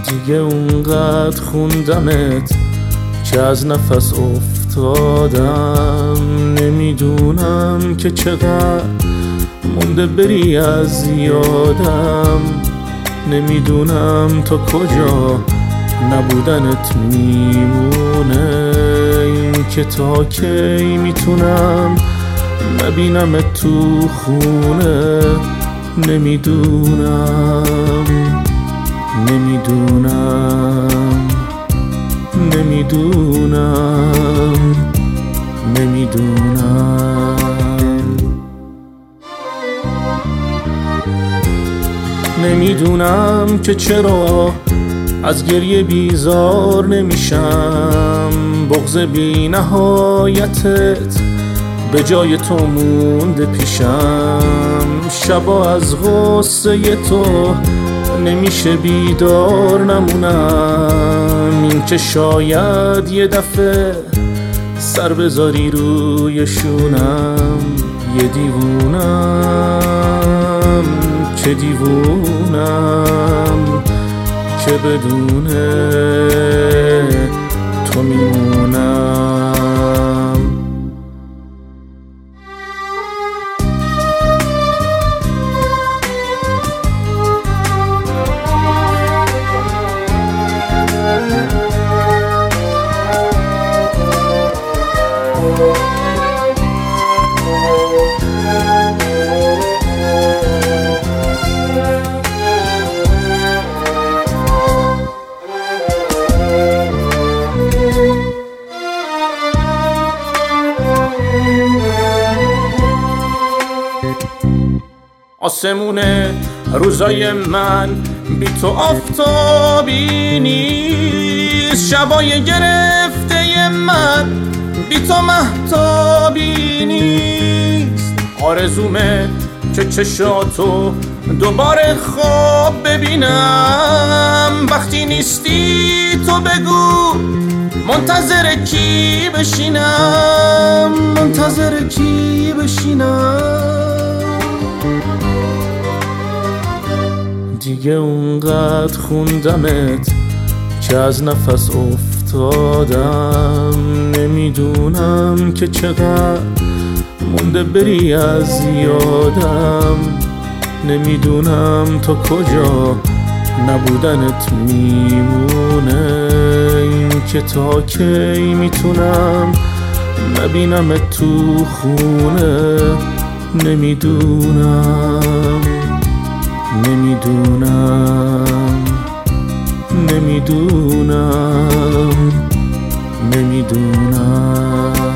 دیگه اونقدر خوندمت که از نفس افتادم. نمیدونم که چقدر مونده بری از یادم. نمیدونم تا کجا نبودنت میمونه. این که تا کی میتونم نبینمت تو خونه. نمیدونم نمیدونم نمیدونم نمیدونم نمیدونم که چرا از گریه بیزار نمیشم. بغض بی نهایتت به جای تو مونده پیشم. شبا از غصه تو نمیشه بیدار نمونم. این که شاید یه دفعه سر بذاری روی شونم. یه دیوونم که دیوونم که بدون تو میمونم. آسمون روزای من بی تو آفتابی نیست. شبای گرفته من بی تو مهتابی نیست. آرزومه که چشاتو دوباره خواب ببینم. وقتی نیستی تو بگو منتظر کی بشینم. منتظر کی بشینم. دیگه اونقدر خوندمت که از نفس افتادم. نمیدونم که چقدر مونده بری از یادم. نمیدونم تا کجا نبودنت میمونه. این که تا کی میتونم نبینمت تو خونه. نمیدونم نمیدونم نمیدونم نمیدونم